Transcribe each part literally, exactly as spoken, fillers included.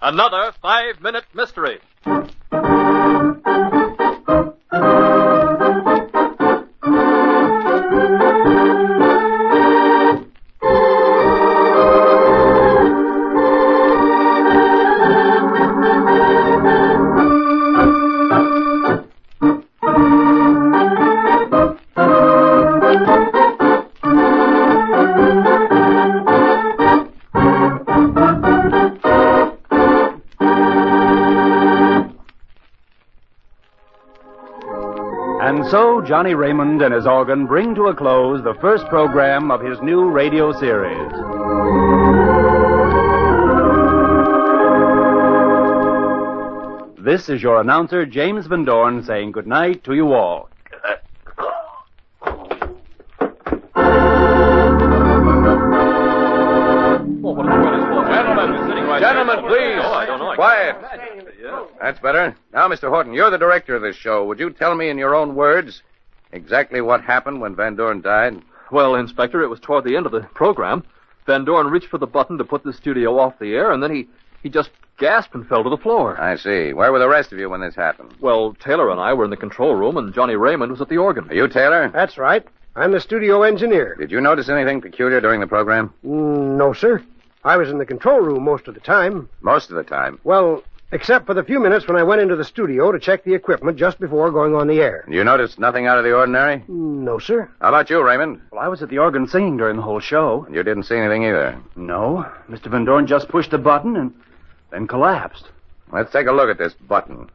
Another five-minute mystery. And so Johnny Raymond and his organ bring to a close the first program of his new radio series. This is your announcer, James Van Dorn, saying goodnight to you all. Gentlemen, please. Oh, I don't know. Quiet. That's better. Now, Mister Horton, you're the director of this show. Would you tell me in your own words exactly what happened when Van Dorn died? Well, Inspector, it was toward the end of the program. Van Dorn reached for the button to put the studio off the air, and then he, he just gasped and fell to the floor. I see. Where were the rest of you when this happened? Well, Taylor and I were in the control room, and Johnny Raymond was at the organ. Are you Taylor? That's right. I'm the studio engineer. Did you notice anything peculiar during the program? Mm, no, sir. I was in the control room most of the time. Most of the time? Well, except for the few minutes when I went into the studio to check the equipment just before going on the air. You noticed nothing out of the ordinary? No, sir. How about you, Raymond? Well, I was at the organ singing during the whole show. You didn't see anything either? No. Mister Van Dorn just pushed a button and then collapsed. Let's take a look at this button.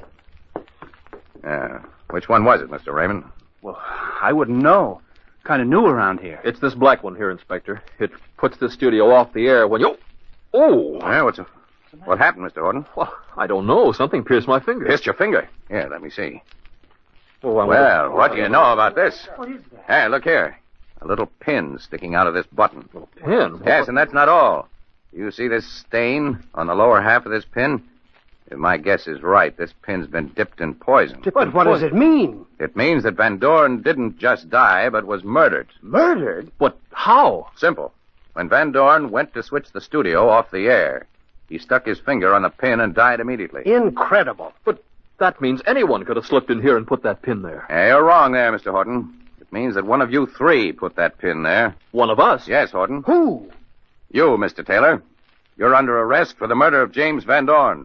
Yeah. Which one was it, Mister Raymond? Well, I wouldn't know. Kind of new around here. It's this black one here, Inspector. It puts the studio off the air when you... Oh! Yeah, what's a... What happened, Mister Horton? Well, I don't know. Something pierced my finger. Pierced your finger? Yeah, let me see. Oh, I Well, what do you know about this? What is that? Hey, look here. A little pin sticking out of this button. A pin? Yes, and that's not all. You see this stain on the lower half of this pin? If my guess is right, this pin's been dipped in poison. But what does it mean? It means that Van Dorn didn't just die, but was murdered. Murdered? But how? Simple. When Van Dorn went to switch the studio off the air, he stuck his finger on the pin and died immediately. Incredible. But that means anyone could have slipped in here and put that pin there. Hey, you're wrong there, Mister Horton. It means that one of you three put that pin there. One of us? Yes, Horton. Who? You, Mister Taylor. You're under arrest for the murder of James Van Dorn.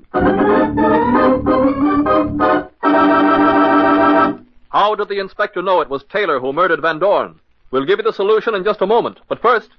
How did the inspector know it was Taylor who murdered Van Dorn? We'll give you the solution in just a moment. But first...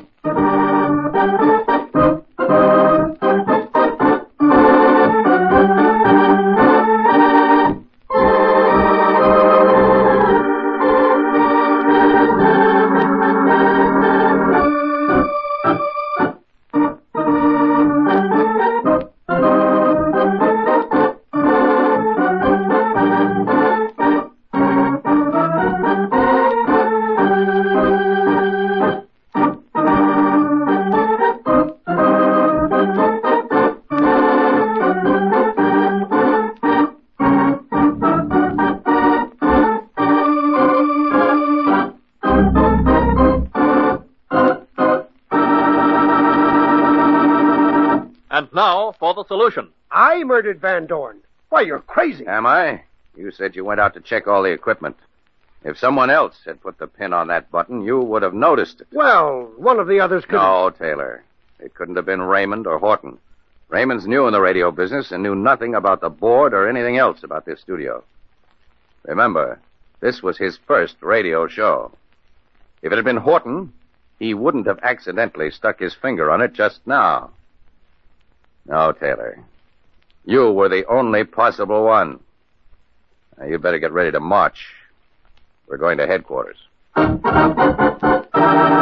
And now for the solution. I murdered Van Dorn. Why, you're crazy. Am I? You said you went out to check all the equipment. If someone else had put the pin on that button, you would have noticed it. Well, one of the others could... No, Taylor. It couldn't have been Raymond or Horton. Raymond's new in the radio business and knew nothing about the board or anything else about this studio. Remember, this was his first radio show. If it had been Horton, he wouldn't have accidentally stuck his finger on it just now. No, Taylor. You were the only possible one. Now, you'd better get ready to march. We're going to headquarters.